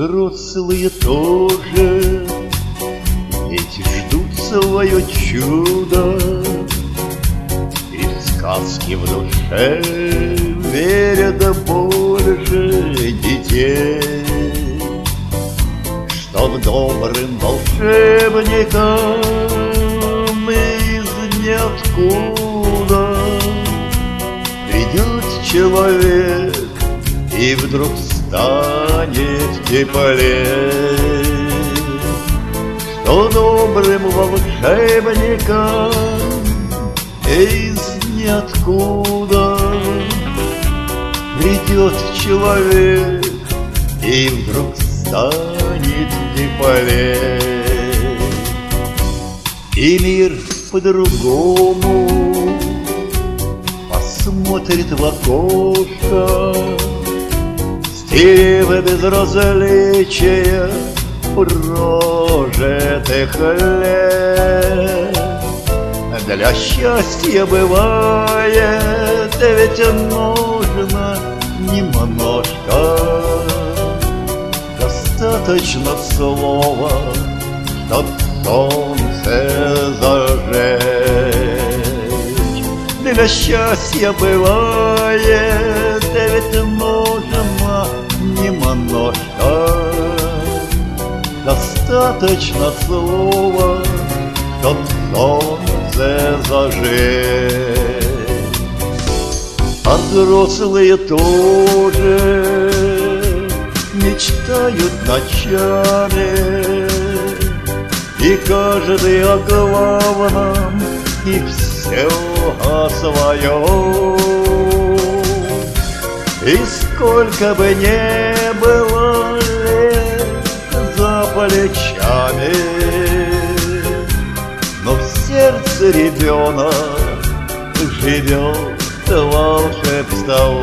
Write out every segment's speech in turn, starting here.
взрослые тоже ведь ждут свое чудо, и в сказки в душе верят больше детей, чтоб добрым волшебникам из ниоткуда придет человек и вдруг станет теплее, что добрым волшебникам из ниоткуда придет человек и вдруг станет теплее. И мир по-другому посмотрит в окошко, стерев безразличия прожитых лет. Для счастья бывает ведь нужно немножко, достаточно слова, чтоб солнце зажечь. Для счастья бывает ведь нужно немножко, достаточно слова, чтоб солнце зажечь. А взрослые тоже мечтают ночами, и каждый о главном, и все о своем. И сколько бы ни было лет за плечами, но в сердце ребенок живет волшебством.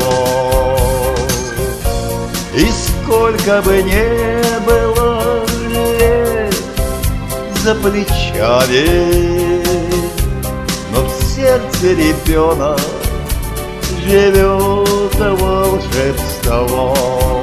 И сколько бы ни было лет за плечами, но в сердце ребенок живет волшебством.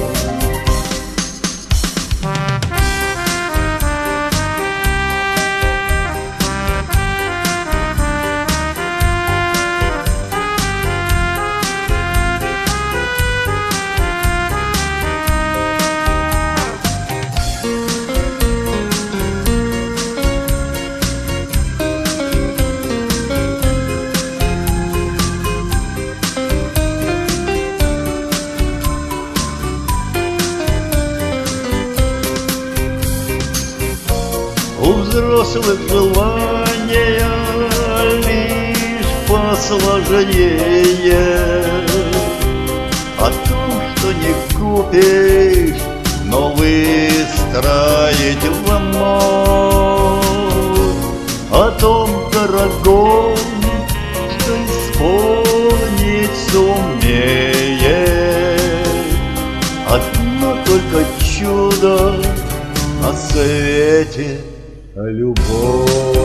У взрослых желания лишь посложнее, о том, что не купишь, но выстроить в мор, о том дорогом, что исполнить сумеет. Одно только чудо на свете — любовь.